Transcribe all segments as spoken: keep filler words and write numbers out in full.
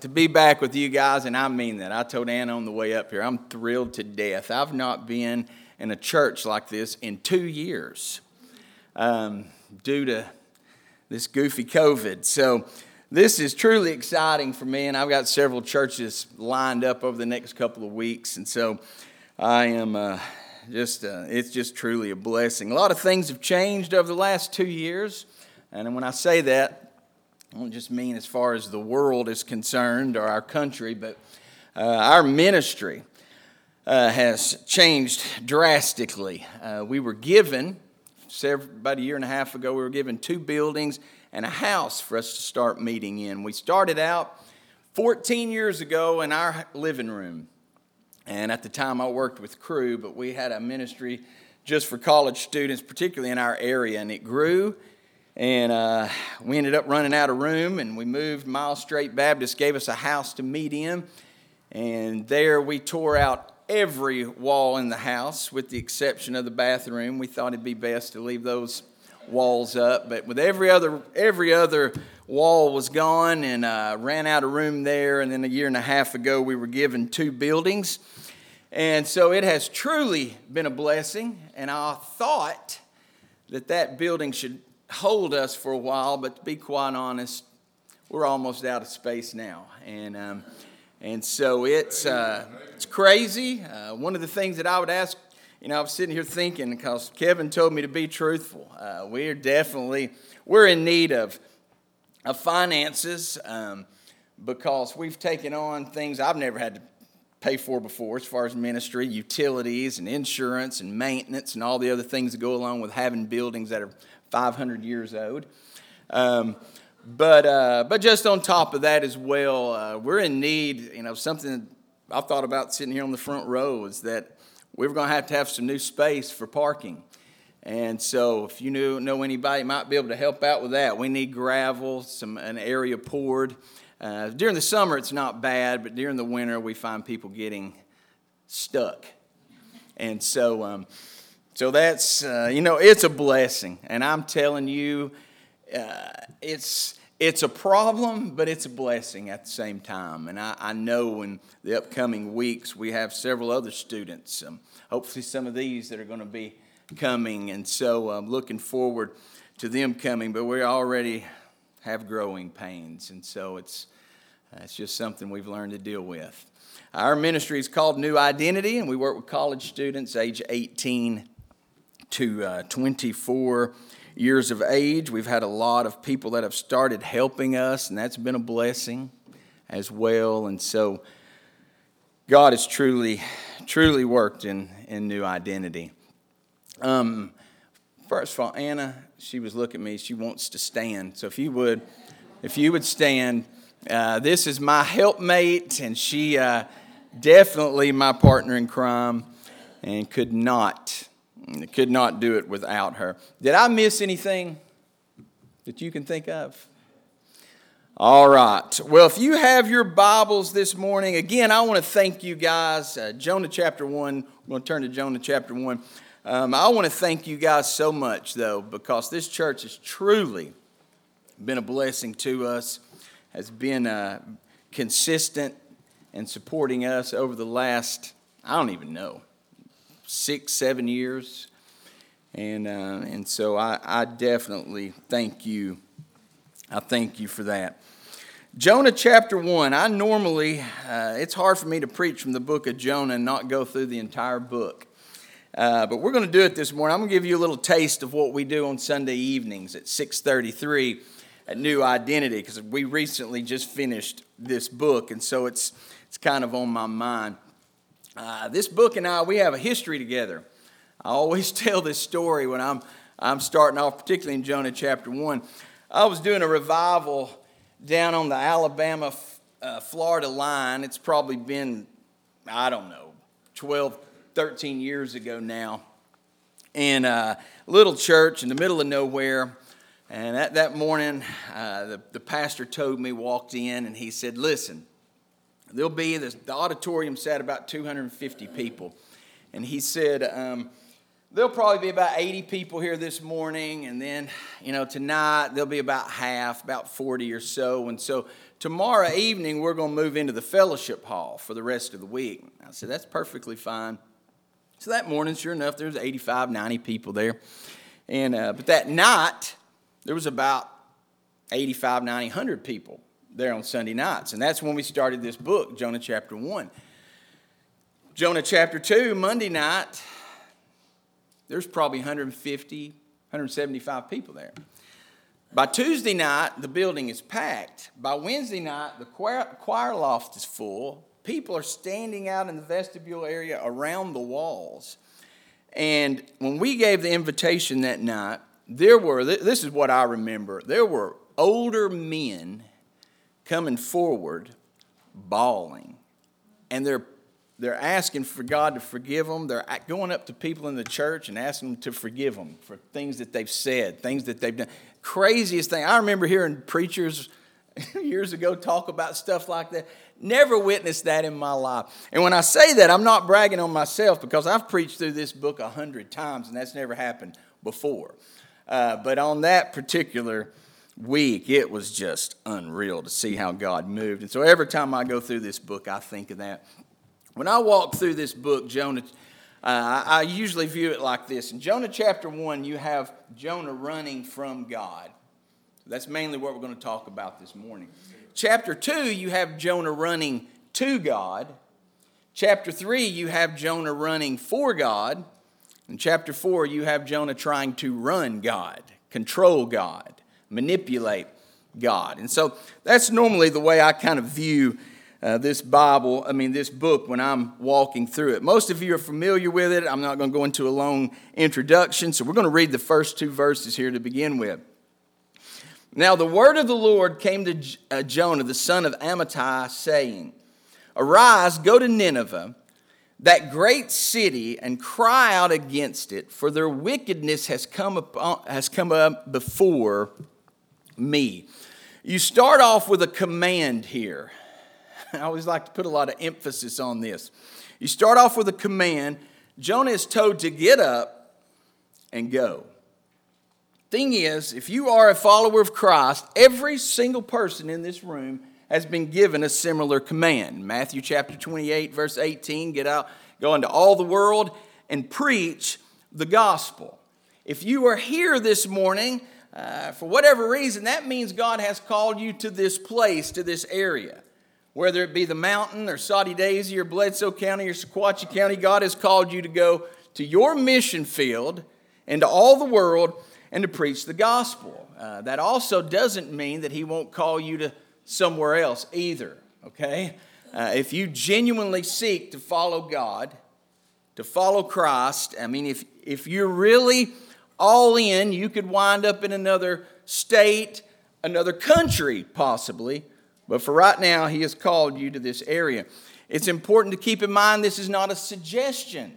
to be back with you guys, and I mean that. I told Anna on the way up here, I'm thrilled to death. I've not been in a church like this in two years um, due to this goofy COVID. So this is truly exciting for me, and I've got several churches lined up over the next couple of weeks, and so I am uh, just, uh, it's just truly a blessing. A lot of things have changed over the last two years, and when I say that, I don't just mean as far as the world is concerned or our country, but uh, our ministry uh, has changed drastically. Uh, we were given, several, about a year and a half ago, we were given two buildings and a house for us to start meeting in. We started out fourteen years ago in our living room. And at the time I worked with Cru, but we had a ministry just for college students, particularly in our area, and it grew. And uh, we ended up running out of room, and we moved. Miles Straight Baptist gave us a house to meet in. And there we tore out every wall in the house with the exception of the bathroom. We thought it'd be best to leave those walls up, but with every other every other wall was gone, and uh, ran out of room there. And then a year and a half ago, we were given two buildings, and so it has truly been a blessing. And I thought that that building should hold us for a while, but to be quite honest, we're almost out of space now, and um, and so it's uh, it's crazy. Uh, one of the things that I would ask. You know, I was sitting here thinking, because Kevin told me to be truthful. Uh, we're definitely, we're in need of, of finances um, because we've taken on things I've never had to pay for before as far as ministry, utilities and insurance and maintenance and all the other things that go along with having buildings that are five hundred years old. Um, but uh, but just on top of that as well, uh, we're in need, you know, something I've thought about sitting here on the front row is that we're going to have to have some new space for parking. And so if you knew, know anybody who might be able to help out with that, we need gravel, some an area poured. Uh, during the summer, it's not bad, but during the winter, we find people getting stuck. And so um, so that's, uh, you know, it's a blessing. And I'm telling you, uh, it's... It's a problem, but it's a blessing at the same time. And I, I know in the upcoming weeks we have several other students, um, hopefully some of these that are going to be coming. And so I'm looking forward to them coming, but we already have growing pains. And so it's, uh, it's just something we've learned to deal with. Our ministry is called New Identity, and we work with college students age eighteen to uh, twenty-four years of age. We've had a lot of people that have started helping us, and that's been a blessing as well. And so God has truly, truly worked in, in New Identity. Um, first of all, Anna, she was looking at me. She wants to stand. So if you would, if you would stand, uh, this is my helpmate, and she uh, definitely my partner in crime, and could not Could not do it without her. Did I miss anything that you can think of? All right. Well, if you have your Bibles this morning, again, I want to thank you guys. Uh, Jonah chapter one. We're going to turn to Jonah chapter one. Um, I want to thank you guys so much, though, because this church has truly been a blessing to us, has been uh, consistent in supporting us over the last, I don't even know, six, seven years. And uh, and so I, I definitely thank you. I thank you for that. Jonah chapter one. I normally, uh, it's hard for me to preach from the book of Jonah and not go through the entire book. Uh, but we're going to do it this morning. I'm going to give you a little taste of what we do on Sunday evenings at six thirty-three at New Identity, because we recently just finished this book, and so it's it's kind of on my mind. Uh, this book and I, we have a history together. I always tell this story when I'm I'm starting off, particularly in Jonah chapter one. I was doing a revival down on the Alabama, uh, Florida line. It's probably been, I don't know, twelve, thirteen years ago now. And a little church in the middle of nowhere. And at that morning, uh, the, the pastor told me, walked in, and he said, listen, there'll be, this, the auditorium sat about two hundred fifty people. And he said, um, there'll probably be about eighty people here this morning. And then, you know, tonight there'll be about half, about forty or so. And so tomorrow evening we're going to move into the fellowship hall for the rest of the week. I said, that's perfectly fine. So that morning, sure enough, there was eighty-five, ninety people there. And uh, but that night, there was about eighty-five, ninety, one hundred people there on Sunday nights. And that's when we started this book, Jonah chapter one. Jonah chapter two, Monday night, there's probably one hundred fifty, one hundred seventy-five people there. By Tuesday night, the building is packed. By Wednesday night, the choir, choir loft is full. People are standing out in the vestibule area around the walls. And when we gave the invitation that night, there were, this is what I remember, there were older men coming forward bawling. And they're they're asking for God to forgive them. They're going up to people in the church and asking them to forgive them for things that they've said, things that they've done. Craziest thing. I remember hearing preachers years ago talk about stuff like that. Never witnessed that in my life. And when I say that, I'm not bragging on myself because I've preached through this book a hundred times and that's never happened before. Uh, but on that particular week, it was just unreal to see how God moved. And so every time I go through this book, I think of that. When I walk through this book, Jonah, uh, I usually view it like this. In Jonah chapter one, you have Jonah running from God. That's mainly what we're going to talk about this morning. Chapter two, you have Jonah running to God. Chapter three, you have Jonah running for God. In chapter four, you have Jonah trying to run God, control God, manipulate God. And so that's normally the way I kind of view uh, this Bible, I mean this book when I'm walking through it. Most of you are familiar with it. I'm not going to go into a long introduction, so we're going to read the first two verses here to begin with. Now the word of the Lord came to Jonah, the son of Amittai, saying, Arise, go to Nineveh, that great city, and cry out against it, for their wickedness has come upon, has come up before me. You start off with a command here. I always like to put a lot of emphasis on this. You start off with a command. Jonah is told to get up and go. Thing is, if you are a follower of Christ, every single person in this room has been given a similar command. Matthew chapter twenty-eight, verse eighteen, get out, go into all the world and preach the gospel. If you are here this morning, uh, for whatever reason, that means God has called you to this place, to this area. Whether it be the mountain or Soddy Daisy or Bledsoe County or Sequatchie County, God has called you to go to your mission field and to all the world and to preach the gospel. Uh, that also doesn't mean that he won't call you to somewhere else either, okay? Uh, if you genuinely seek to follow God, to follow Christ, I mean, if, if you're really all in, you could wind up in another state, another country possibly, but for right now, he has called you to this area. It's important to keep in mind this is not a suggestion,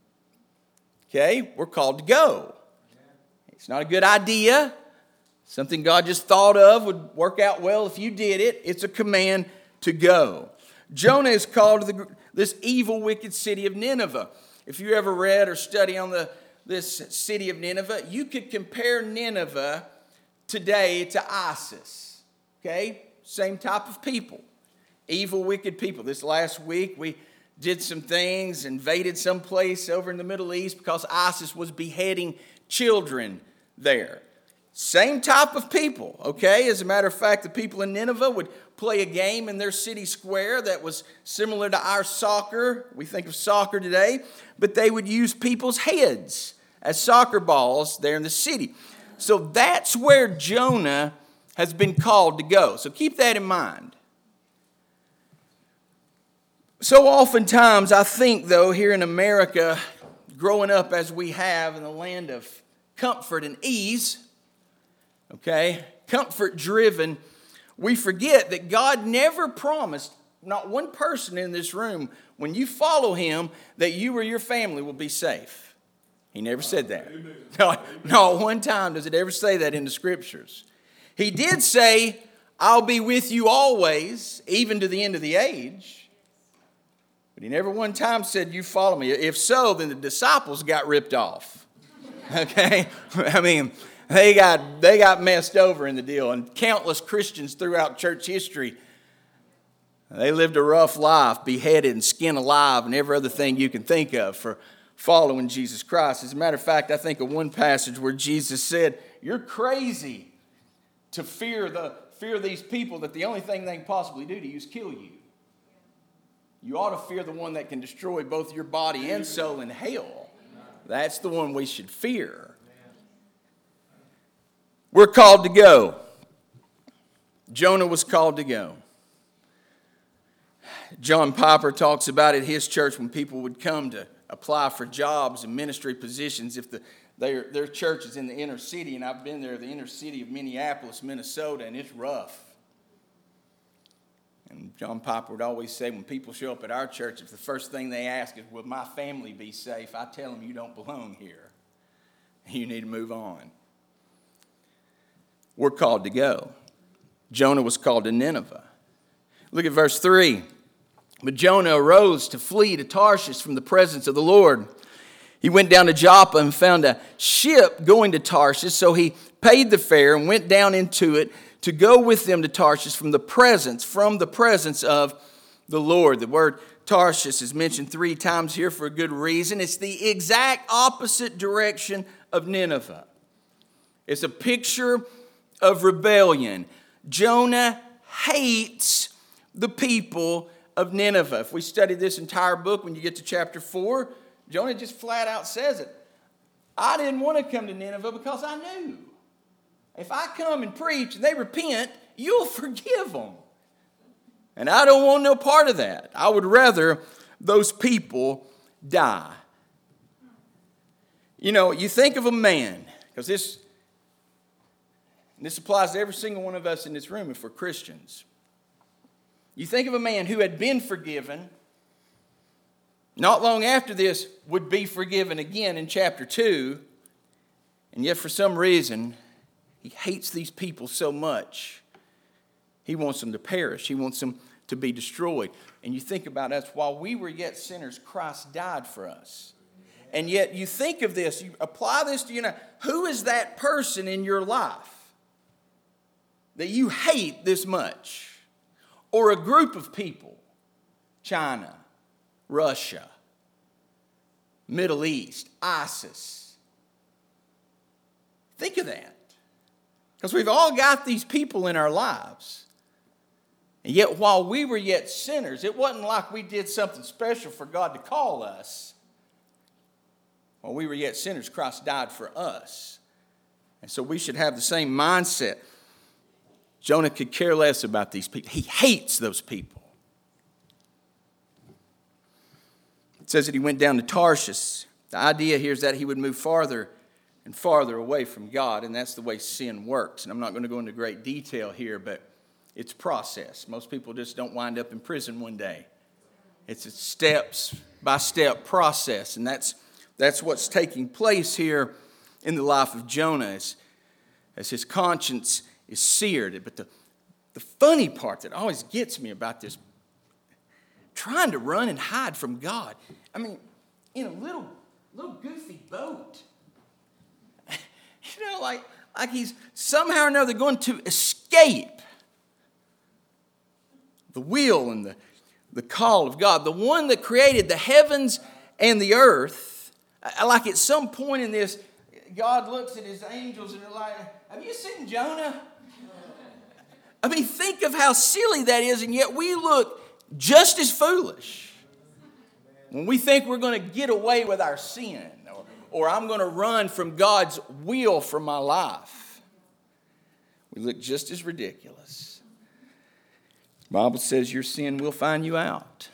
okay? We're called to go. It's not a good idea. Something God just thought of would work out well if you did it. It's a command to go. Jonah is called to the, this evil, wicked city of Nineveh. If you ever read or study on the, this city of Nineveh, you could compare Nineveh today to ISIS. Okay? Same type of people. Evil, wicked people. This last week we did some things, invaded some place over in the Middle East because ISIS was beheading children there. Same type of people, okay? As a matter of fact, the people in Nineveh would play a game in their city square that was similar to our soccer. We think of soccer today, but they would use people's heads as soccer balls there in the city. So that's where Jonah has been called to go. So keep that in mind. So oftentimes, I think, though, here in America, growing up as we have in the land of comfort and ease, okay, comfort-driven, we forget that God never promised, not one person in this room, when you follow him, that you or your family will be safe. He never said that. No, not one time does it ever say that in the Scriptures. He did say, I'll be with you always, even to the end of the age. But he never one time said, you follow me. If so, then the disciples got ripped off. Okay? I mean, they got they got messed over in the deal. And countless Christians throughout church history They lived a rough life, beheaded and skinned alive and every other thing you can think of for following Jesus Christ. As a matter of fact, I think of one passage where Jesus said, you're crazy to fear the fear these people that the only thing they can possibly do to you is kill you. You ought to fear the one that can destroy both your body and soul in hell. That's the one we should fear. We're called to go. Jonah was called to go. John Piper talks about at his church when people would come to apply for jobs and ministry positions, if the, their, their church is in the inner city, and I've been there, the inner city of Minneapolis, Minnesota, and it's rough. And John Piper would always say, when people show up at our church, if the first thing they ask is, will my family be safe? I tell them, you don't belong here. You need to move on. We're called to go. Jonah was called to Nineveh. Look at verse three. But Jonah arose to flee to Tarshish from the presence of the Lord. He went down to Joppa and found a ship going to Tarshish, so he paid the fare and went down into it to go with them to Tarshish from the presence, from the presence of the Lord. The word Tarshish is mentioned three times here for a good reason. It's the exact opposite direction of Nineveh. It's a picture of rebellion. Jonah hates the people of Nineveh. If we study this entire book, when you get to chapter four, Jonah just flat out says it. I didn't want to come to Nineveh because I knew if I come and preach and they repent, you'll forgive them. And I don't want no part of that. I would rather those people die. You know, you think of a man, because this, this applies to every single one of us in this room if we're Christians. You think of a man who had been forgiven, not long after this would be forgiven again in chapter two, and yet for some reason, he hates these people so much. He wants them to perish. He wants them to be destroyed. And you think about us, while we were yet sinners, Christ died for us. And yet you think of this, you apply this to, you know, who is that person in your life that you hate this much? Or a group of people, China, Russia, Middle East, ISIS. Think of that. Because we've all got these people in our lives. And yet while we were yet sinners, it wasn't like we did something special for God to call us. While we were yet sinners, Christ died for us. And so we should have the same mindset. Jonah could care less about these people. He hates those people. It says that he went down to Tarshish. The idea here is that he would move farther and farther away from God, and that's the way sin works. And I'm not going to go into great detail here, but it's a process. Most people just don't wind up in prison one day. It's a steps-by-step process, and that's, that's what's taking place here in the life of Jonah as, as his conscience is seared. But the, the funny part that always gets me about this, trying to run and hide from God. I mean, in a little, little goofy boat. You know, like, like he's somehow or another going to escape the will and the, the call of God. The one that created the heavens and the earth. Like at some point in this, God looks at his angels and they're like, have you seen Jonah? I mean, think of how silly that is, and yet we look just as foolish when we think we're going to get away with our sin, or, or I'm going to run from God's will for my life. We look just as ridiculous. The Bible says your sin will find you out.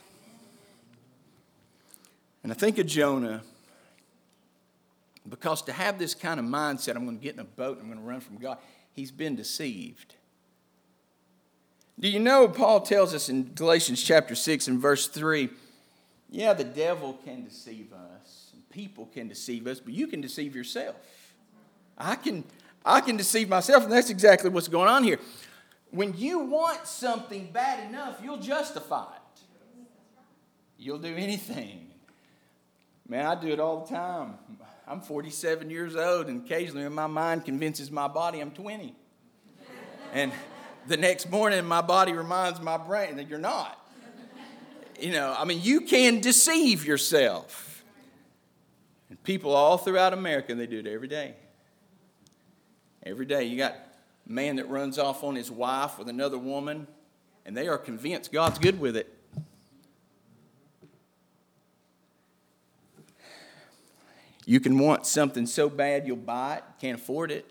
And I think of Jonah, because to have this kind of mindset, I'm going to get in a boat, I'm going to run from God, he's been deceived. Do you know, Paul tells us in Galatians chapter six and verse three, yeah, the devil can deceive us, and people can deceive us, but you can deceive yourself. I can, I can deceive myself, and that's exactly what's going on here. When you want something bad enough, you'll justify it. You'll do anything. Man, I do it all the time. I'm forty-seven years old, and occasionally my mind convinces my body I'm twenty. And the next morning, my body reminds my brain that you're not. You know, I mean, you can deceive yourself. And people all throughout America, they do it every day. Every day. You got a man that runs off on his wife with another woman, and they are convinced God's good with it. You can want something so bad you'll buy it, can't afford it.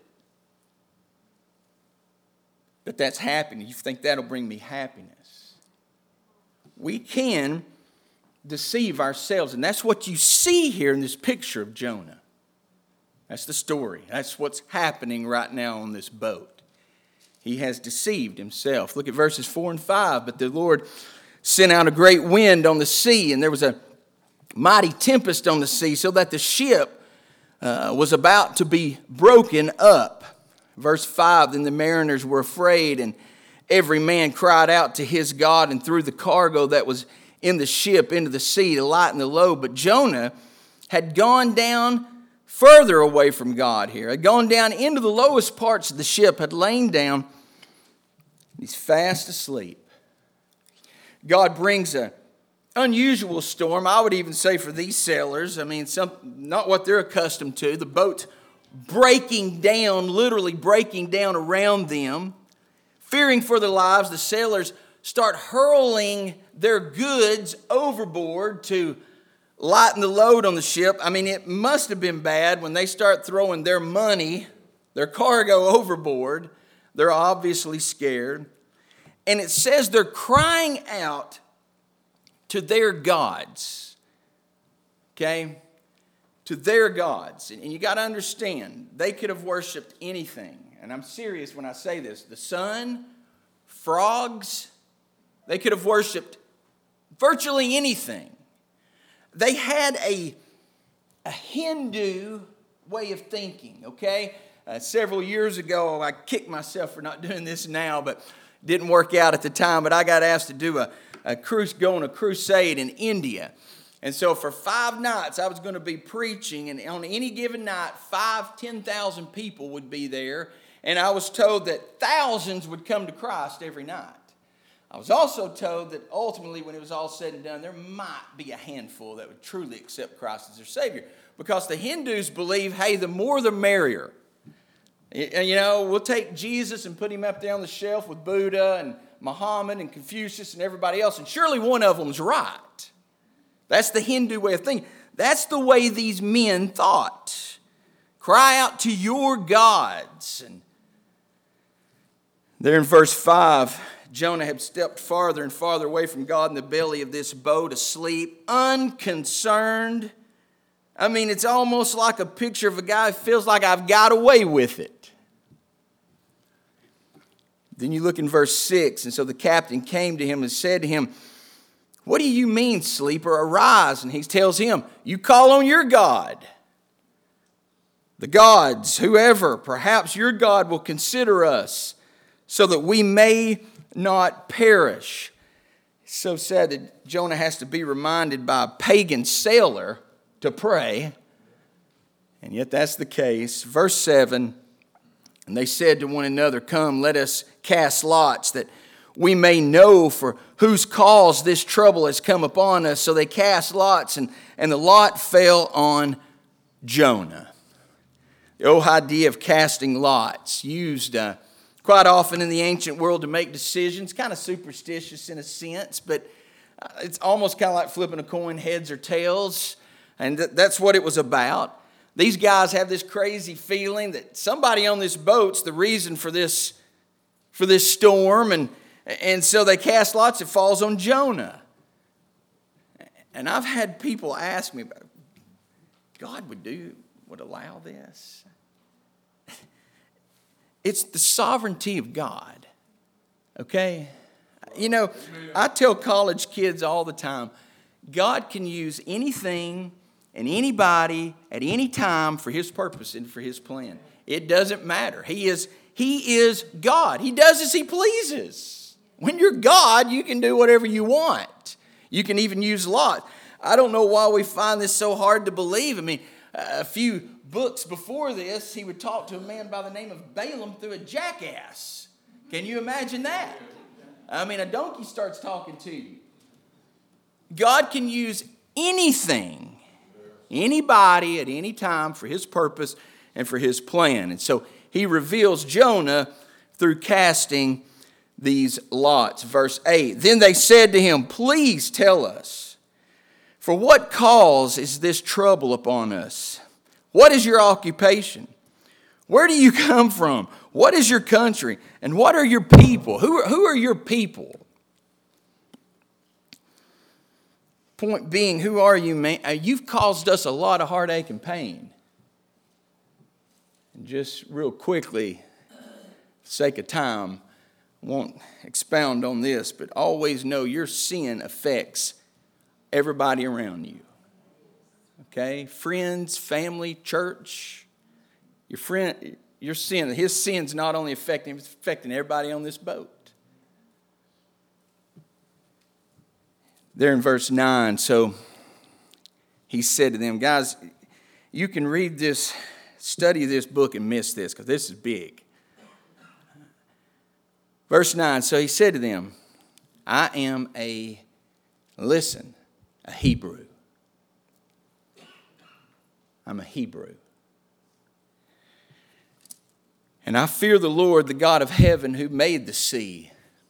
But that's happiness. You think that'll bring me happiness. We can deceive ourselves, and that's what you see here in this picture of Jonah. That's the story. That's what's happening right now on this boat. He has deceived himself. Look at verses four and five. But the Lord sent out a great wind on the sea, and there was a mighty tempest on the sea, so that the ship uh, was about to be broken up. Verse five, then the mariners were afraid, and every man cried out to his God, and threw the cargo that was in the ship into the sea to lighten the load. But Jonah had gone down further away from God here, had gone down into the lowest parts of the ship, had lain down. He's fast asleep. God brings a unusual storm, I would even say, for these sailors. I mean, some, not what they're accustomed to. The boat's breaking down, literally breaking down around them. Fearing for their lives, the sailors start hurling their goods overboard to lighten the load on the ship. I mean, it must have been bad when they start throwing their money, their cargo overboard. They're obviously scared. And it says they're crying out to their gods. Okay? To their gods. And you got to understand, they could have worshiped anything. And I'm serious when I say this. The sun, frogs, they could have worshiped virtually anything. They had a, a Hindu way of thinking, okay? Uh, several years ago, I kicked myself for not doing this now, but it didn't work out at the time. But I got asked to do a, a cruise, go on a crusade in India. And so for five nights, I was going to be preaching, and on any given night, five, ten thousand people would be there. And I was told that thousands would come to Christ every night. I was also told that ultimately, when it was all said and done, there might be a handful that would truly accept Christ as their Savior. Because the Hindus believe, hey, the more the merrier. You know, we'll take Jesus and put him up there on the shelf with Buddha and Muhammad and Confucius and everybody else, and surely one of them's right. That's the Hindu way of thinking. That's the way these men thought. Cry out to your gods. And there in verse five, Jonah had stepped farther and farther away from God in the belly of this boat, asleep, unconcerned. I mean, it's almost like a picture of a guy who feels like I've got away with it. Then you look in verse six, and so the captain came to him and said to him, what do you mean, sleeper? Arise. And he tells him, you call on your God. The gods, whoever, perhaps your God will consider us so that we may not perish. It's so sad that Jonah has to be reminded by a pagan sailor to pray. And yet that's the case. Verse seven, and they said to one another, come, let us cast lots that we may know for whose cause this trouble has come upon us. So they cast lots, and, and the lot fell on Jonah. The old idea of casting lots, used uh, quite often in the ancient world to make decisions, kind of superstitious in a sense, but it's almost kind of like flipping a coin, heads or tails, and th- that's what it was about. These guys have this crazy feeling that somebody on this boat's the reason for this, for this storm, and And so they cast lots. It falls on Jonah. And I've had people ask me, about, God would do, would allow this? It's the sovereignty of God. Okay? You know, I tell college kids all the time, God can use anything and anybody at any time for his purpose and for his plan. It doesn't matter. He is, he is God. He does as he pleases. When you're God, you can do whatever you want. You can even use Lot. I don't know why we find this so hard to believe. I mean, a few books before this, he would talk to a man by the name of Balaam through a jackass. Can you imagine that? I mean, a donkey starts talking to you. God can use anything, anybody at any time for his purpose and for his plan. And so he reveals Jonah through casting these lots. Verse eight, then they said to him, please tell us, for what cause is this trouble upon us? What is your occupation? Where do you come from? What is your country? And what are your people? Who are, who are your people? Point being, who are you, man? You've caused us a lot of heartache and pain. And just real quickly, for the sake of time, I won't expound on this, but always know your sin affects everybody around you. Okay? Friends, family, church. Your friend, your sin, his sin's not only affecting him, it's affecting everybody on this boat. There in verse nine, so he said to them, guys, you can read this, study this book and miss this, because this is big. Verse nine, so he said to them, I am a, listen, a Hebrew. I'm a Hebrew. And I fear the Lord, the God of heaven, who made the sea,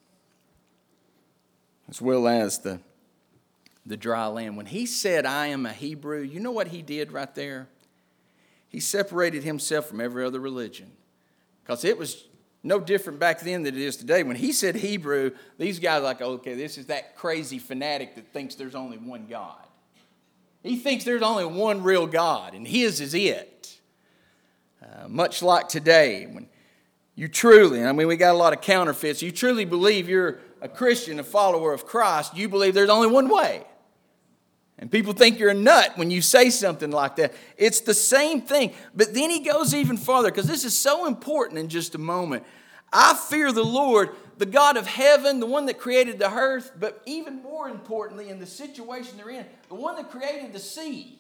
as well as the the dry land. When he said, I am a Hebrew, you know what he did right there? He separated himself from every other religion. Because it was no different back then than it is today. When he said Hebrew, these guys are like, okay, this is that crazy fanatic that thinks there's only one God. He thinks there's only one real God, and his is it. Uh, much like today, when you truly, I mean, we got a lot of counterfeits, you truly believe you're a Christian, a follower of Christ, you believe there's only one way. And people think you're a nut when you say something like that. It's the same thing. But then he goes even farther, because this is so important in just a moment. I fear the Lord, the God of heaven, the one that created the earth, but even more importantly, in the situation they're in, the one that created the sea.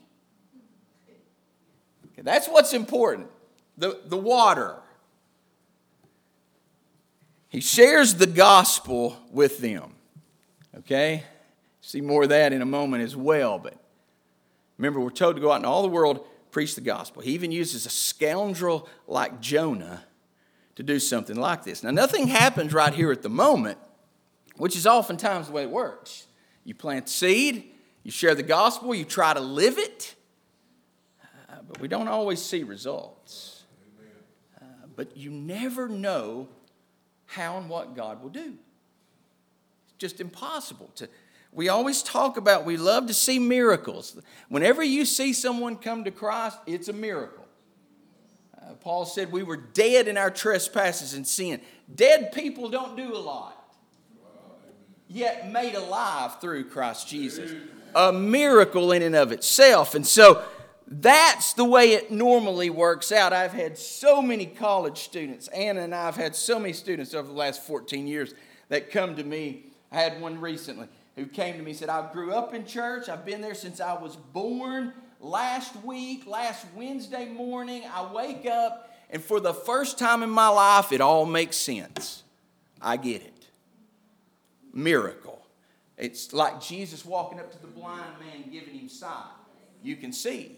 Okay, that's what's important. The, the water. He shares the gospel with them. Okay? See more of that in a moment as well. But remember, we're told to go out into all the world, preach the gospel. He even uses a scoundrel like Jonah to do something like this. Now, nothing happens right here at the moment, which is oftentimes the way it works. You plant seed, you share the gospel, you try to live it, uh, but we don't always see results. Uh, but you never know how and what God will do. It's just impossible to... We always talk about, we love to see miracles. Whenever you see someone come to Christ, it's a miracle. Uh, Paul said we were dead in our trespasses and sin. Dead people don't do a lot, yet made alive through Christ Jesus. A miracle in and of itself. And so that's the way it normally works out. I've had so many college students, Anna and I have had so many students over the last fourteen years that come to me. I had one recently who came to me and said, I grew up in church. I've been there since I was born. Last week, last Wednesday morning, I wake up, and for the first time in my life, it all makes sense. I get it. Miracle. It's like Jesus walking up to the blind man and giving him sight. You can see.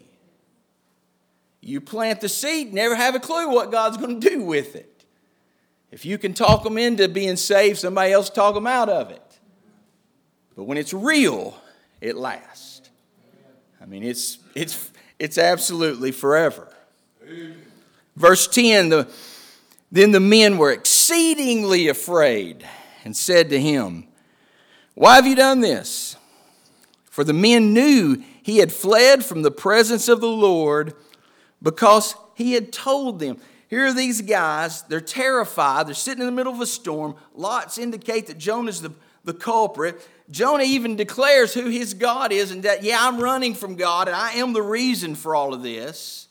You plant the seed, never have a clue what God's going to do with it. If you can talk them into being saved, somebody else talk them out of it. But when it's real, it lasts. I mean, it's it's it's absolutely forever. Amen. Verse ten, the, then the men were exceedingly afraid and said to him, why have you done this? For the men knew he had fled from the presence of the Lord because he had told them. Here are these guys, they're terrified, they're sitting in the middle of a storm. Lots indicate that Jonah's the, the culprit. Jonah even declares who his God is and that, yeah, I'm running from God and I am the reason for all of this.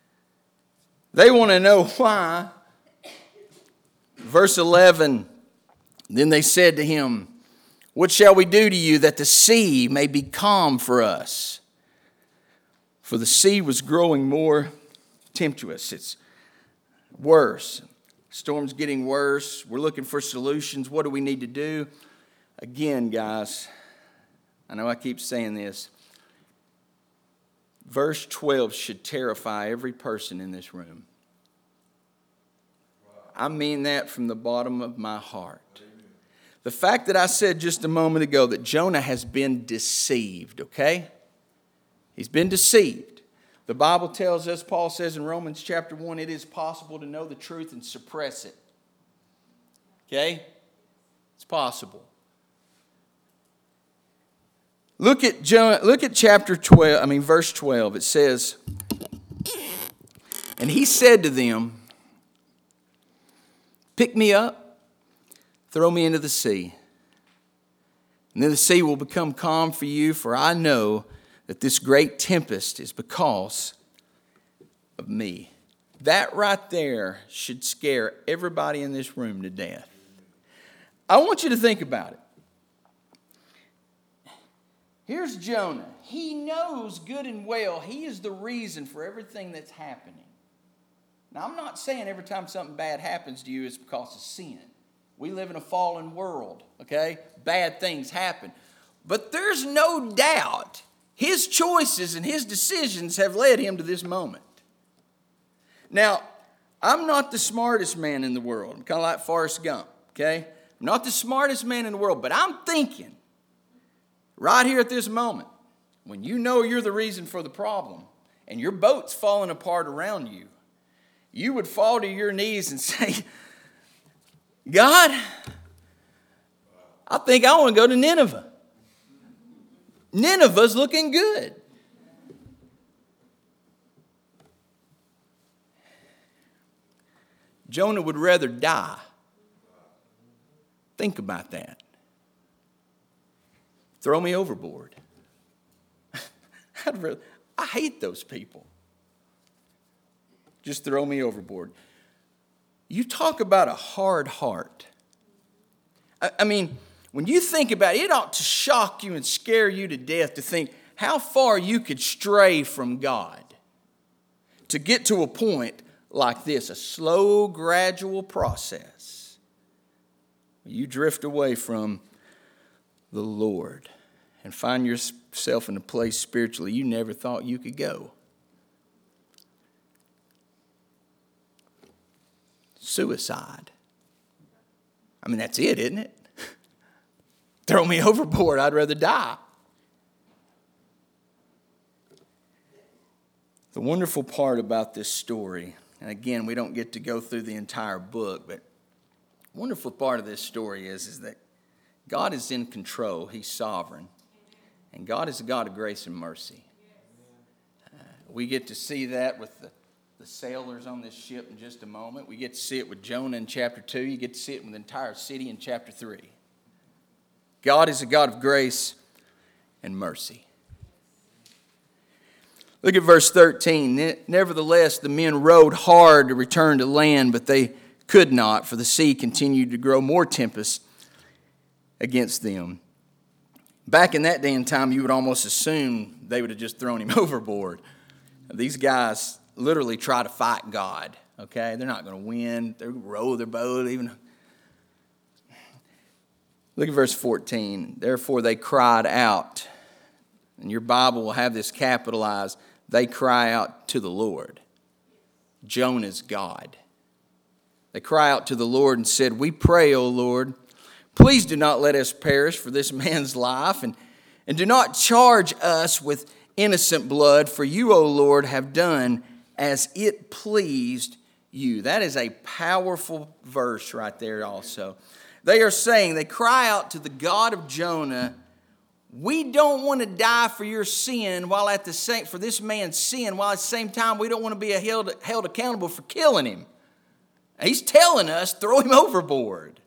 They want to know why. Verse eleven, then they said to him, what shall we do to you that the sea may be calm for us? For the sea was growing more tempestuous. It's worse. Storm's getting worse. We're looking for solutions. What do we need to do? Again, guys, I know I keep saying this. Verse twelve should terrify every person in this room. I mean that from the bottom of my heart. The fact that I said just a moment ago that Jonah has been deceived, okay? He's been deceived. The Bible tells us, Paul says in Romans chapter one, it is possible to know the truth and suppress it. Okay? It's possible. Look at Jonah, look at chapter twelve, I mean verse twelve. It says, and he said to them, pick me up, throw me into the sea. And then the sea will become calm for you, for I know that this great tempest is because of me. That right there should scare everybody in this room to death. I want you to think about it. Here's Jonah. He knows good and well he is the reason for everything that's happening. Now, I'm not saying every time something bad happens to you it's because of sin. We live in a fallen world, okay? Bad things happen. But there's no doubt his choices and his decisions have led him to this moment. Now, I'm not the smartest man in the world. I'm kind of like Forrest Gump, okay? I'm not the smartest man in the world, but I'm thinking right here at this moment, when you know you're the reason for the problem and your boat's falling apart around you, you would fall to your knees and say, God, I think I want to go to Nineveh. Nineveh's looking good. Jonah would rather die. Think about that. Throw me overboard. I'd rather, I hate those people. Just throw me overboard. You talk about a hard heart. I, I mean, when you think about it, it ought to shock you and scare you to death to think how far you could stray from God to get to a point like this, a slow, gradual process. You drift away from the Lord and find yourself in a place spiritually you never thought you could go. Suicide. I mean, that's it, isn't it? Throw me overboard. I'd rather die. The wonderful part about this story, and again, we don't get to go through the entire book, but the wonderful part of this story is, is that God is in control. He's sovereign. And God is a God of grace and mercy. Uh, we get to see that with the, the sailors on this ship in just a moment. We get to see it with Jonah in chapter two. You get to see it with the entire city in chapter three. God is a God of grace and mercy. Look at verse thirteen. Nevertheless, the men rowed hard to return to land, but they could not, for the sea continued to grow more tempest against them. Back in that day and time, you would almost assume they would have just thrown him overboard. These guys literally try to fight God, okay? They're not going to win. They row their boat even. Look at verse fourteen. Therefore they cried out. And your Bible will have this capitalized. They cry out to the Lord. Jonah's God. They cry out to the Lord and said, we pray, O Lord, please do not let us perish for this man's life, and, and do not charge us with innocent blood, for you, O Lord, have done as it pleased you. That is a powerful verse right there also. They are saying, they cry out to the God of Jonah, we don't want to die for your sin, while at the same, for this man's sin, while at the same time we don't want to be held, held accountable for killing him. He's telling us, throw him overboard.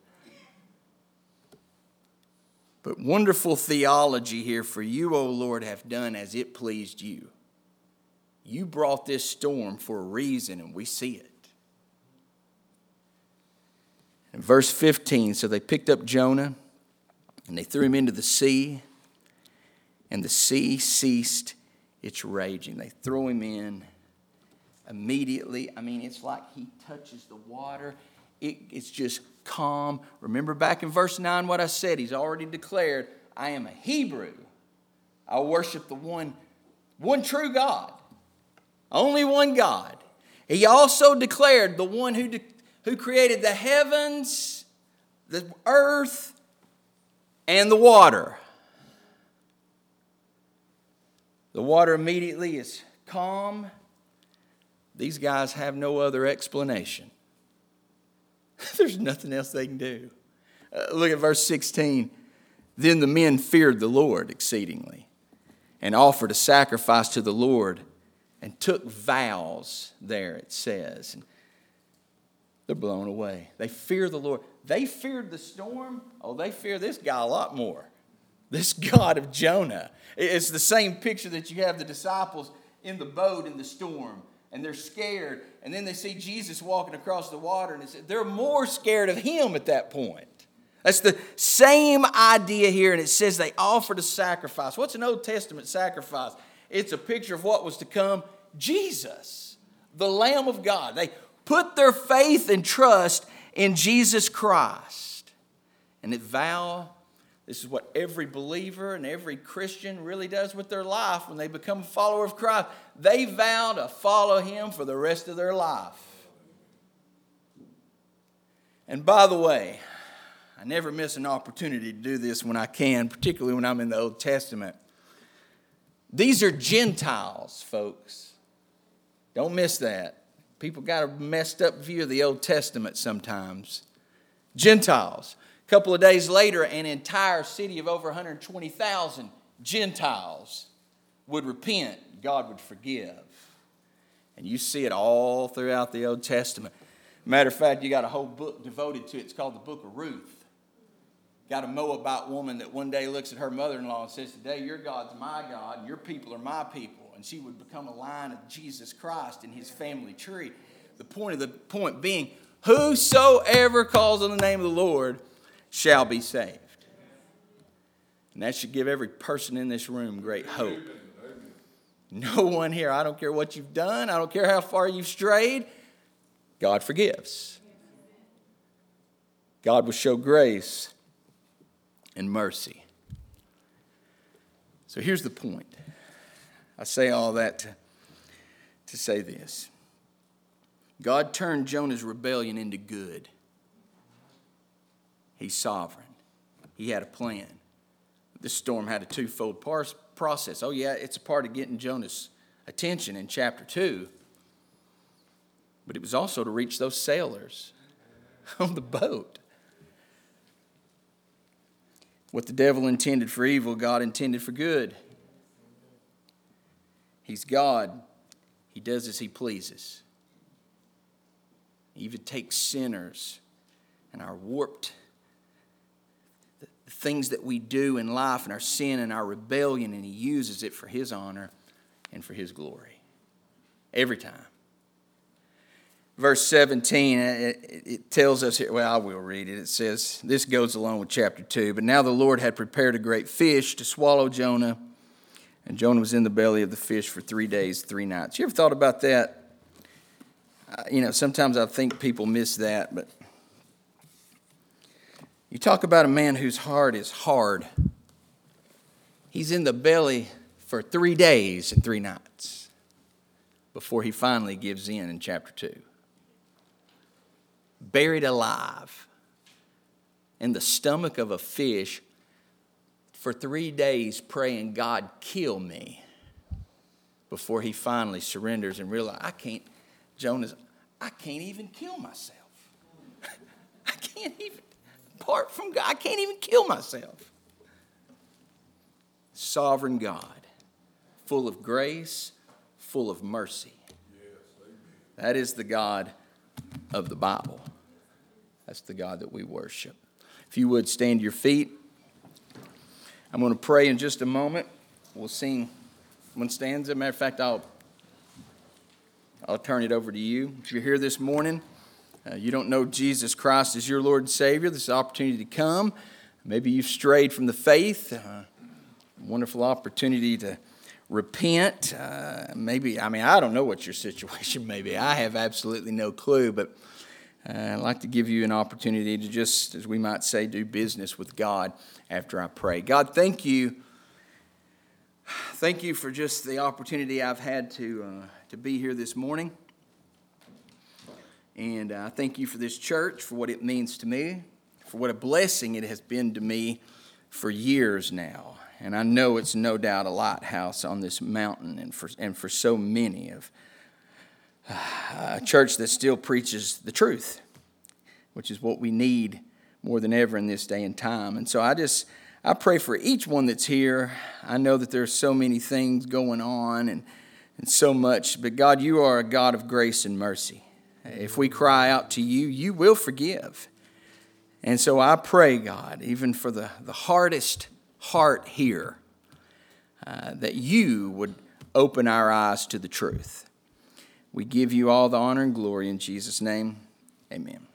But wonderful theology here, for you, O Lord, have done as it pleased you. You brought this storm for a reason, and we see it. In verse fifteen, so they picked up Jonah, and they threw him into the sea, and the sea ceased its raging. They throw him in immediately. I mean, it's like he touches the water. It, it's just calm. Remember back in verse nine what I said. He's already declared, I am a Hebrew. I worship the one, one true God. Only one God. He also declared the one who, de- who created the heavens, the earth, and the water. The water immediately is calm. These guys have no other explanation. There's nothing else they can do. Uh, look at verse sixteen. Then the men feared the Lord exceedingly and offered a sacrifice to the Lord and took vows there, it says. And they're blown away. They fear the Lord. They feared the storm. Oh, they fear this guy a lot more. This God of Jonah. It's the same picture that you have the disciples in the boat in the storm. And they're scared. And then they see Jesus walking across the water. And it's, they're more scared of him at that point. That's the same idea here. And it says they offered a sacrifice. What's an Old Testament sacrifice? It's a picture of what was to come. Jesus, the Lamb of God. They put their faith and trust in Jesus Christ. And they vow, this is what every believer and every Christian really does with their life when they become a follower of Christ. They vow to follow him for the rest of their life. And by the way, I never miss an opportunity to do this when I can, particularly when I'm in the Old Testament. These are Gentiles, folks. Don't miss that. People got a messed up view of the Old Testament sometimes. Gentiles. A couple of days later, an entire city of over one hundred twenty thousand Gentiles would repent. God would forgive. And you see it all throughout the Old Testament. Matter of fact, you got a whole book devoted to it. It's called the Book of Ruth. Got a Moabite woman that one day looks at her mother-in-law and says, today your God's my God and your people are my people. And she would become a line of Jesus Christ in his family tree. The point of the point being, whosoever calls on the name of the Lord shall be saved. And that should give every person in this room great hope. No one here, I don't care what you've done, I don't care how far you've strayed, God forgives. God will show grace and mercy. So here's the point. I say all that to, to say this. God turned Jonah's rebellion into good. He's sovereign. He had a plan. This storm had a twofold process. Oh yeah, it's a part of getting Jonah's attention in chapter two. But it was also to reach those sailors on the boat. What the devil intended for evil, God intended for good. He's God. He does as he pleases. He even takes sinners and our warped the things that we do in life and our sin and our rebellion, and he uses it for his honor and for his glory. Every time. Verse seventeen, it, it tells us here, well, I will read it. It says, this goes along with chapter two. But now the Lord had prepared a great fish to swallow Jonah, and Jonah was in the belly of the fish for three days, three nights. You ever thought about that? Uh, you know, sometimes I think people miss that, but you talk about a man whose heart is hard. He's in the belly for three days and three nights before he finally gives in in chapter two. Buried alive in the stomach of a fish for three days praying, God, kill me, before he finally surrenders and realizes, I can't, Jonah's, I can't even kill myself. I can't even, apart from God, I can't even kill myself. Sovereign God, full of grace, full of mercy. That is the God of the Bible. That's the God that we worship. If you would stand to your feet, I'm going to pray in just a moment. We'll sing one stanza. Matter of fact, I'll I'll turn it over to you. If you're here this morning, uh, you don't know Jesus Christ as your Lord and Savior, this is an opportunity to come. Maybe you've strayed from the faith. Uh, wonderful opportunity to repent. Uh, maybe, I mean, I don't know what your situation may be. I have absolutely no clue, but uh, I'd like to give you an opportunity to just, as we might say, do business with God after I pray. God, thank you thank you for just the opportunity I've had to uh, to be here this morning. And I uh, thank you for this church, for what it means to me, for what a blessing it has been to me for years now. And I know it's no doubt a lighthouse on this mountain, and for and for so many of uh, a church that still preaches the truth, which is what we need more than ever in this day and time. And so I just, I pray for each one that's here. I know that there's so many things going on and, and so much, but God, you are a God of grace and mercy. If we cry out to you, you will forgive. And so I pray, God, even for the, the hardest heart here, uh, that you would open our eyes to the truth. We give you all the honor and glory in Jesus' name. Amen.